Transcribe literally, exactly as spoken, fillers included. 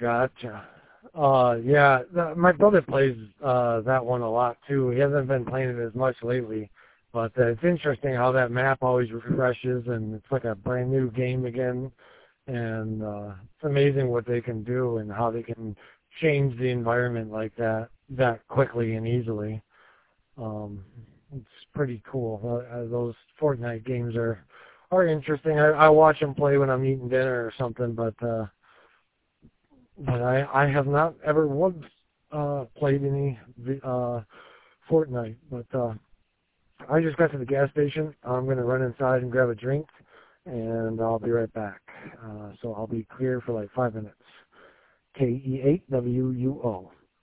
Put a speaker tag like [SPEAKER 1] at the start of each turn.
[SPEAKER 1] Gotcha. Uh, yeah, th- my brother plays uh, that one a lot too. He hasn't been playing it as much lately, but uh, it's interesting how that map always refreshes and it's like a brand new game again. And uh, it's amazing what they can do and how they can change the environment like that that quickly and easily. Um, it's pretty cool. Uh, uh, those Fortnite games are are interesting. I, I watch them play when I'm eating dinner or something, but. Uh, But I, I have not ever once uh, played any uh, Fortnite. But uh, I just got to the gas station. I'm going to run inside and grab a drink, and I'll be right back. Uh, so I'll be clear for like five minutes. K E eight W U O.